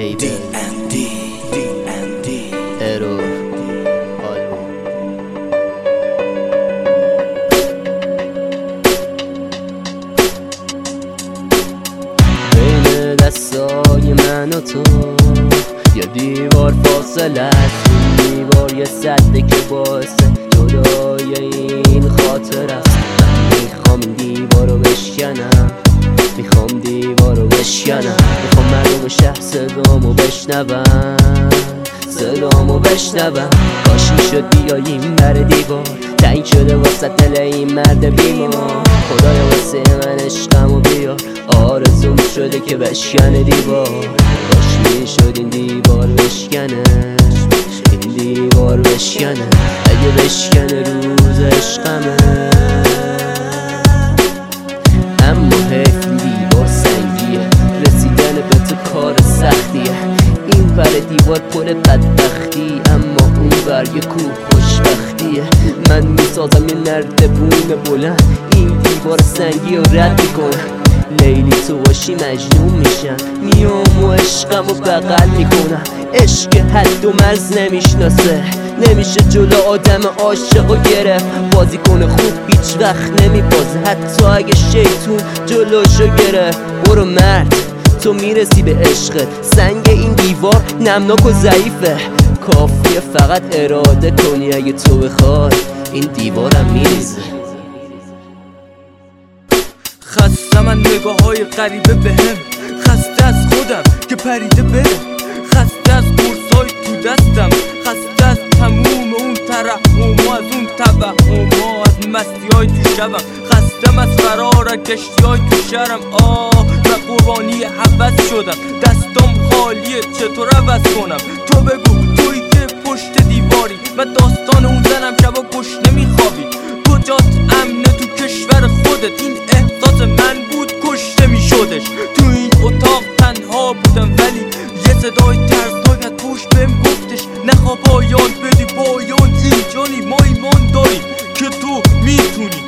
بیبی ارو بین دستای من و تو یا دیوار فاصله است، دیوار یه سده که باعث جدای این خاطر است. من میخوام این دیوار رو بشکنم، میخوام دیوار رو بشکنم، میخوام مردم شهر صدامو بشنون، صدامو بشنون. کاش میشد بیاییم بر دیوار، تعیین شده واسه دل این مرد بیمار. خدایا واسه من عشقمو بیار، آرزوم شده که بشکنه دیوار. کاش میشد این دیوار بشکنه، این دیوار بشکنه، اگه بشکنه روز عشقمه. اما حیف دیوار سنگیه، رسیدن به تو کار سختیه. این ور دیوار پر بدبختی، اما اون ور یه کوه خوشبختیه. من میسازم یه نردبون بلند، این دیوار سنگی رو رد میکنم. لیلی تو باشی مجنون میشم، میام و عشقم رو بغل میکنم. عشق حد و مرز نمیشناسه، نمیشه جلو آدم عاشق و گرفت. بازیکن خوب هیچ وقت نمیبازه، حتی اگه شیطون جلوشو گرفت. برو مرد تو میرسی به عشقت، سنگ این دیوار نمناک و ضعیفه. کافیه فقط اراده کنی، اگه تو بخوای این دیوارم میریزه. خسته من نگاه های غریبه بهم، خسته از خودم که پریده بره، خسته از قرصای تو دستم، خسته از تموم اون ترحم و از اون توهم و از مستی های تو شبم. خستم از فرار از کشتی های تو شهرم، و قربانی حوض شدم. دستام خالیه چطور عوض کنم؟ تو بگو توی که پشت دیواری، من داستان اون زنم شبا گشنه میخوابی. تو جات امنه تو کشور خودت، این احساس من بود کشته میشدش. تو این اتاق تنها بودم ولی یه صدای ترسناک از پشت بهم گفتش نخوا پایان بدی، پایان اینجانی، ما ایمان داریم که تو میتونی.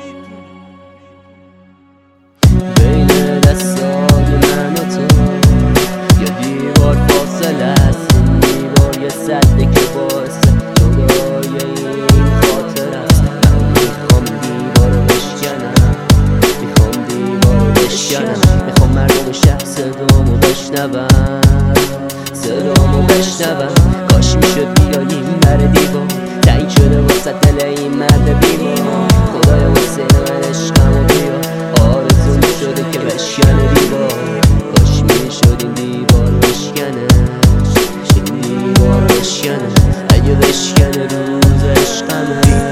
بین دستای من و تو یه دیوار فاصله است، این دیوار یه سده که باعث جدای این خاطر است. من میخوام دیوار رو بشکنم، میخوام دیوار رو بشکنم، میخوام مردم شهر صدامو بشنون، صدامو بشنون. کاش میشد بیاییم بر دیوار، تعیین شده واسه دل این مرد بیمار. خدایا واسه من عشقمو بیار، آرزوم شده که بشکنه دیوار. کاش میشد این دیوار بشکنه، این دیوار بشکنه، اگه بشکنه روز عشقمه.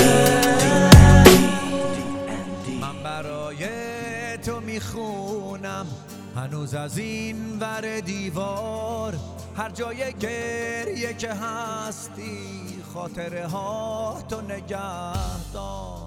من برای تو میخونم هنوز از این ور دیوار، هر جای گریه که هستی خاطره ها تو نگه دار.